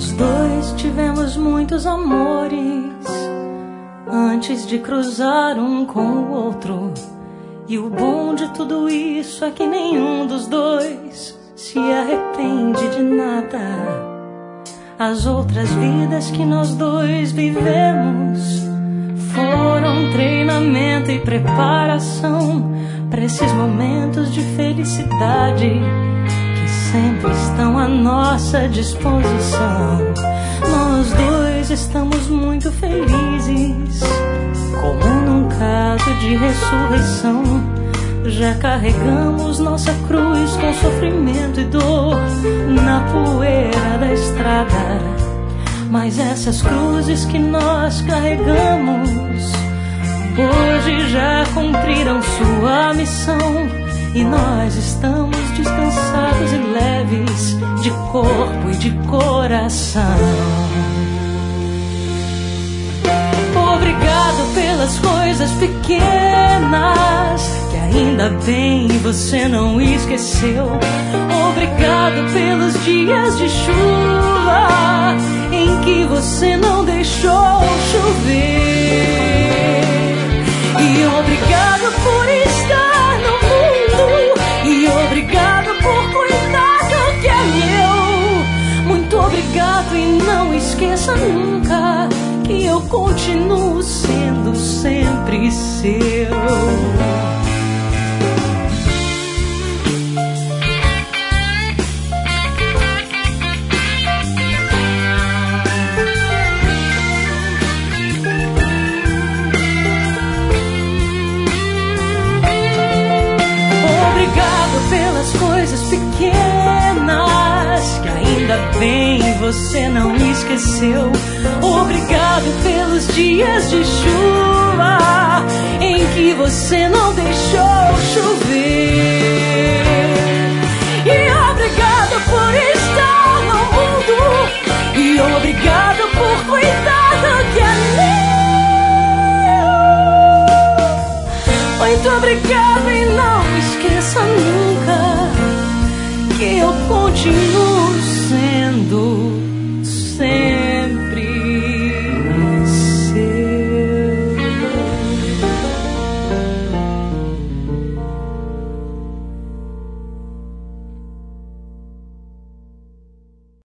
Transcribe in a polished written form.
Nós dois tivemos muitos amores antes de cruzar um com o outro. E o bom de tudo isso é que nenhum dos dois se arrepende de nada. As outras vidas que nós dois vivemos foram treinamento e preparação para esses momentos de felicidade que sempre estão à nossa disposição. Nós dois estamos muito felizes, como num caso de ressurreição. Já carregamos nossa cruz com sofrimento e dor na poeira da estrada, mas essas cruzes que nós carregamos hoje já cumpriram sua missão, e nós estamos descansados e leves de corpo e de coração. Obrigado pelas coisas pequenas que ainda bem você não esqueceu. Obrigado pelos dias de chuva em que você não deixou chover. E obrigado por estar no mundo, e obrigado por cuidar do que é meu. Muito obrigado, e não esqueça nunca que eu continuo sendo sempre seu. Obrigado pelas coisas pequenas que ainda bem você não esqueceu. Obrigado pelos dias de chuva em que você não deixou chover. E obrigado por estar no mundo, e obrigado por cuidar do que é meu. Muito obrigado, e não esqueça nunca que eu continuo